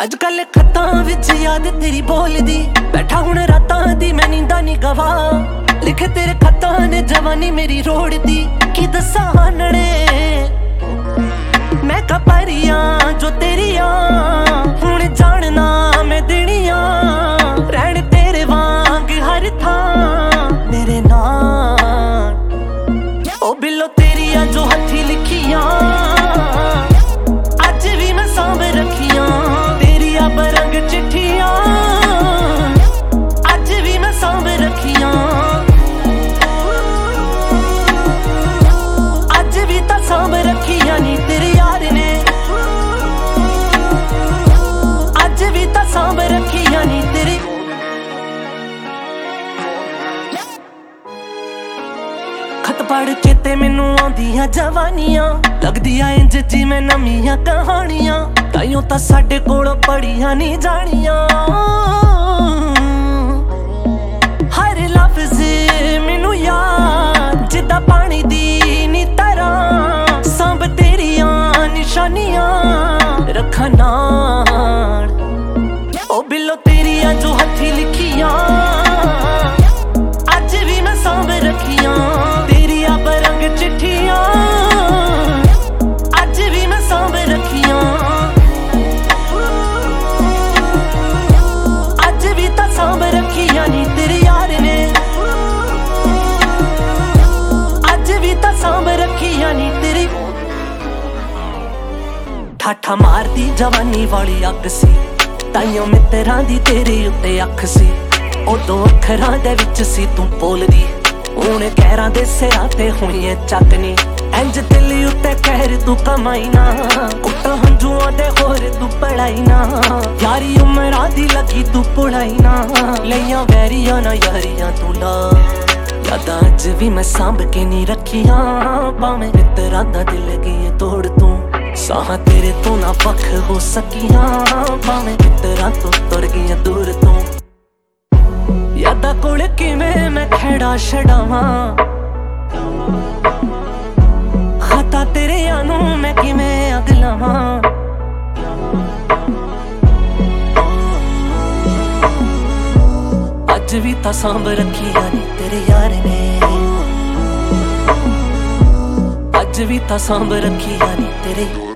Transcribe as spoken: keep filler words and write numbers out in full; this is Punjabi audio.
ਅੱਜ ਕੱਲ ਖੱਤਾਂ ਵਿੱਚ ਯਾਦ ਤੇਰੀ ਬੋਲਦੀ, ਬੈਠਾ ਹੁਣ ਰਾਤਾਂ ਦੀ ਮੈਂ ਨੀਂਦਾਂ ਨੀ ਗਵਾ। ਲਿਖ ਤੇਰੇ ਖੱਤਾਂ ਨੇ ਜਵਾਨੀ ਮੇਰੀ ਰੋੜਦੀ, ਕੀ ਦੱਸਾਂ ਹਾਨਣੇ ਮੈਂ ਕਪਰੀਆਂ ਜੋ ਤੇਰੀਆਂ। ਹੁਣ ਜਾਣਨਾ ਮੈਂ ਦੇਣੀਆਂ, ਰਹਿਣ ਤੇਰੇ ਵਾਂਗ ਹਰ ਥਾਂ ਮੇਰੇ ਨਾਲ। ਉਹ ਬਿੱਲੋ ਤੇਰੀਆਂ ਜੋ ਹੱਥੀ ਲਿਖੀਆਂ, ਅੱਜ ਵੀ ਮੈਂ ਸਾਂਭ ਰੱਖੀਆਂ। ਤੇਰੀਆਂ ਬਰੰਗ ਚਿੱਠੀਆਂ, ਅੱਜ ਵੀ ਮੈਂ ਸਾਂਭ ਰੱਖੀਆਂ। ਅੱਜ ਵੀ ਤਾਂ ਸਾਂਭ ਰੱਖੀਆਂ ਨੀ ਤੇਰੇ ਯਾਰ ਨੇ, ਅੱਜ ਵੀ ਤਾਂ ਸਾਂਭ ਰੱਖੀਆਂ ਨੀ ਤੇਰੇ। ਖਤ ਪੜ ਕੇ ਤੇ ਮੈਨੂੰ ਆਉਂਦੀਆਂ ਜਵਾਨੀਆਂ, ਲੱਗਦੀਆਂ ਇੰਜ ਜਿਵੇਂ ਨਵੀਆਂ ਕਹਾਣੀਆਂ। ਤਾਈਓ ਤਾਂ ਸਾਡੇ ਕੋਲ ਪੜੀਆਂ ਨੀ ਜਾਣੀਆਂ। ਹਰ ਲਫ਼ਜ਼ ਮੈਨੂੰ ਯਾਦ ਜਿੱਦਾਂ ਪਾਣੀ ਦੀ ਨੀ ਤਰ੍ਹਾਂ। ਸਾਂਭ ਤੇਰੀਆਂ ਨਿਸ਼ਾਨੀਆਂ ਰੱਖਾਂ ਨਾਲ। ਉਹ ਬਿੱਲੋ ਤੇਰੀਆਂ ਜੋ ਹੱਥੀ ਲਿਖੀਆਂ, ਅੱਜ ਵੀ ਮੈਂ ਸਾਂਭ ਰੱਖੀਆਂ। ਤੇਰੀਆਂ ਬਰੰਗ ਚਿੱਠੀਆਂ, ਅੱਜ ਵੀ ਮੈਂ ਸਾਂਭ ਰੱਖੀਆਂ। ਅੱਜ ਵੀ ਤਾਂ ਸਾਂਭ ਰੱਖੀਆਂ ਨੀ ਤੇਰੇ ਯਾਰ ਨੇ, ਅੱਜ ਵੀ ਤਾਂ ਸਾਂਭ ਰੱਖੀਆਂ ਨੀ ਤੇਰੀ। ਠਾਠਾ ਮਾਰਦੀ ਜਵਾਨੀ ਵਾਲੀ ਅੱਗ ਸੀ, ਤਾਈਓ ਮਿੱਤਰਾਂ ਦੀ ਤੇਰੇ ਉੱਤੇ ਅੱਖ ਸੀ। ਉਦੋਂ ਅੱਖਰਾਂ ਦੇ ਵਿੱਚ ਸੀ ਤੂੰ ਬੋਲਦੀ, ਹੁਣ ਕਹਿਰਾਂ ਦੇ ਸਿਰਾਂ ਤੇ ਹੋਈ ਏ ਚੱਕਨੀ। ਇੰਜ ਦਿਲ ਉੱਤੇ ਕਹਿਰ ਤੂੰ ਕਮਾਈ ਨਾ, ਕੁੱਟ ਹੰਝੂਆਂ ਦੇ ਹੋਰ ਤੂੰ ਪੜਾਈ ਨਾ। ਯਾਰੀ ਉਮਰਾਂ ਦੀ ਲੱਗੀ ਤੂੰ ਪੁੜਾਈ ਨਾ, ਲਈਆਂ ਵੈਰੀਆਂ ਨਾ ਯਾਰੀਆਂ ਤੂੰ ਲਾ। ਯਾਦਾਂ ਅੱਜ ਵੀ ਮੈਂ ਸਾਂਭ ਕੇ ਨੀ ਰੱਖੀਆਂ, ਭਾਵੇਂ ਮਿੱਤਰਾਂ ਦਾ ਦਿਲ ਗਈ ਤੋੜ ਤੂੰ। ਸਾਹਾਂ ਤੇਰੇ ਤੋਂ ਨਾ ਵੱਖ ਹੋ ਸਕੀਆਂ, ਭਾਵੇਂ ਮਿੱਤਰਾਂ ਤੋਂ ਤੁਰ ਗਈਆਂ ਦੂਰ ਤੂੰ। ਯਾਦਾਂ ਕੋਲ ਕਿਵੇਂ ਮੈਂ ਖੇੜਾ ਛਡਾਵਾਂ, ਖਾਤਾਂ ਤੇਰਿਆਂ ਨੂੰ ਮੈਂ ਕਿਵੇਂ ਅੱਗ ਲਾਵਾਂ। ਅੱਜ ਵੀ ਤਾਂ ਸਾਂਭ ਰੱਖੀਆਂ ਨੀ ਤੇਰੇ ਯਾਰ ਨੇ, ਅੱਜ ਵੀ ਤਾਂ ਸਾਂਭ ਰੱਖੀਆਂ ਨੀ ਤੇਰੇ।